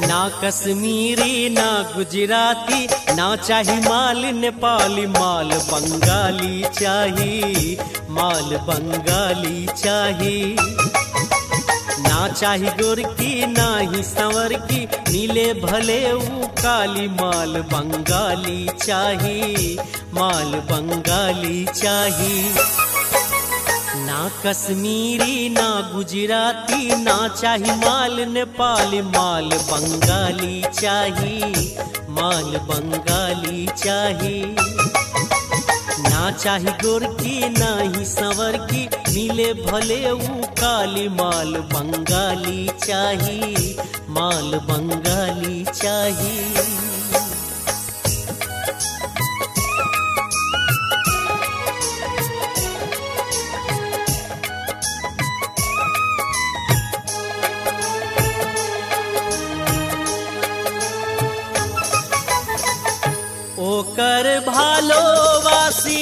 ना कश्मीरी ना गुजराती, ना चाही माल नेपाली, माल बंगाली चाही, माल बंगाली चाही। ना चाही गोरकी ना ही संवर की, मिले भले ऊ काली, माल बंगाली चाही, माल बंगाली चाही। ना कश्मीरी ना गुजराती, ना चाही माल नेपाली, माल बंगाली चाही, माल बंगाली चाही। ना चाही गोरकी ना ही संवर की, मिले भले ऊ काली, माल बंगाली चाही, माल बंगाली चाही। ओकर भालोवासी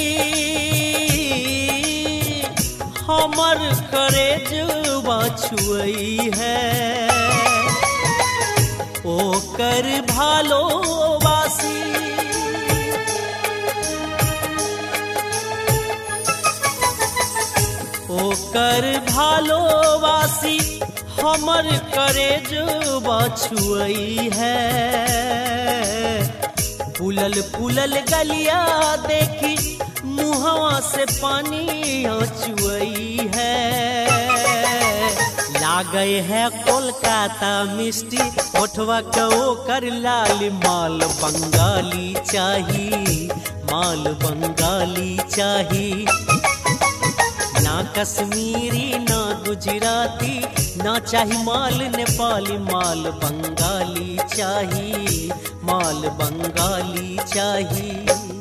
हमर करेजवा छुई है, ओकर भालोवासी ओकर भालोवासी हमर करेजवा छुई है। फूलल फूलल गलिया देखी मुहवा से पानी चुई है। लागे है कोलकाता मिष्टी, ओठवा को कर लाल, माल बंगाली चाही, माल बंगाली चाही। ना कश्मीरी ना गुजराती, ना चाही माल नेपाली, माल बंगाली चाही, माल बंगाली चाही।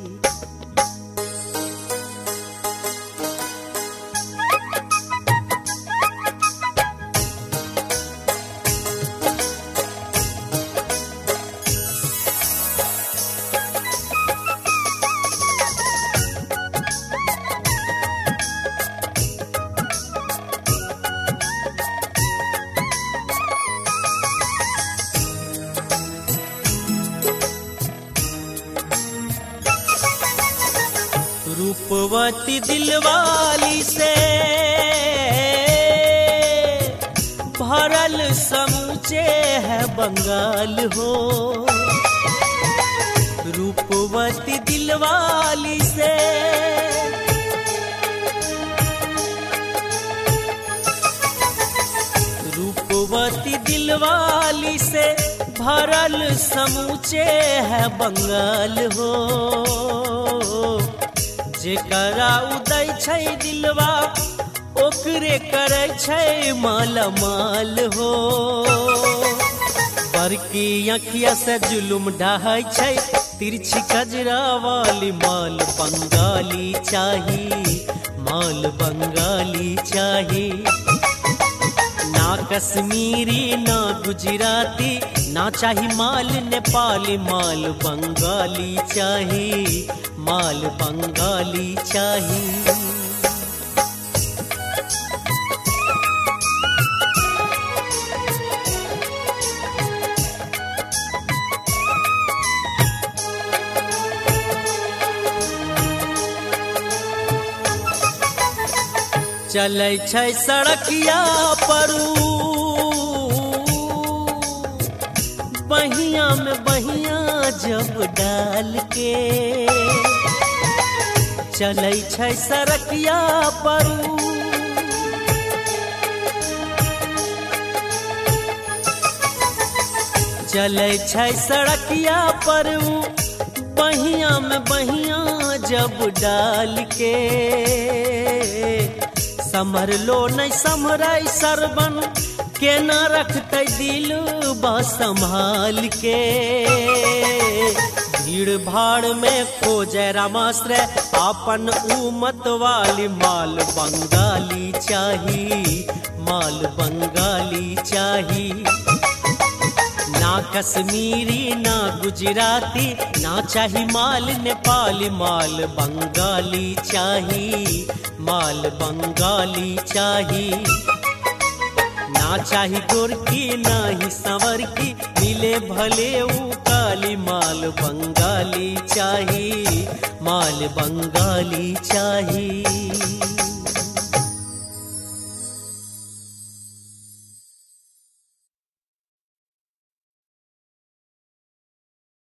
रूपवती दिलवाली से भरल समूचे है बंगाल हो, रूपवती दिलवाली से रूपवती दिलवाली से भरल समूचे है बंगाल हो। जेकरा उदय छै दिलवा ओकरे करे छै माला माल हो। बड़की अखिया से जुलुम ढाहै छै, तिरछी कजरा वाली, माल बंगाली चाही, माल बंगाली चाही। ना कश्मीरी ना गुजराती, ना चाही माल नेपाली, माल बंगाली चाही, माल बंगाली चाही। चलै छै सड़किया परू, बहिया में बहिया जब डाल के, चलै छै सड़किया परू, चलै छै सड़किया परू, बहिया में बहिया जब डाल के। समर लो नहीं समरै सरबन, केना रखते दिल बा संभाल के। भीड़ भाड़ में खोजे रामाश्रय, आपन उमत वाली, माल बंगाली चाही, माल बंगाली चाही। ना कश्मीरी ना गुजराती, ना चाही माल नेपाली, माल बंगाली चाही, माल बंगाली चाही। ना ना चाही गोरकी ना ही संवर की, मिले भले ऊ काली माल बंगाली चाही, माल बंगाली चाही।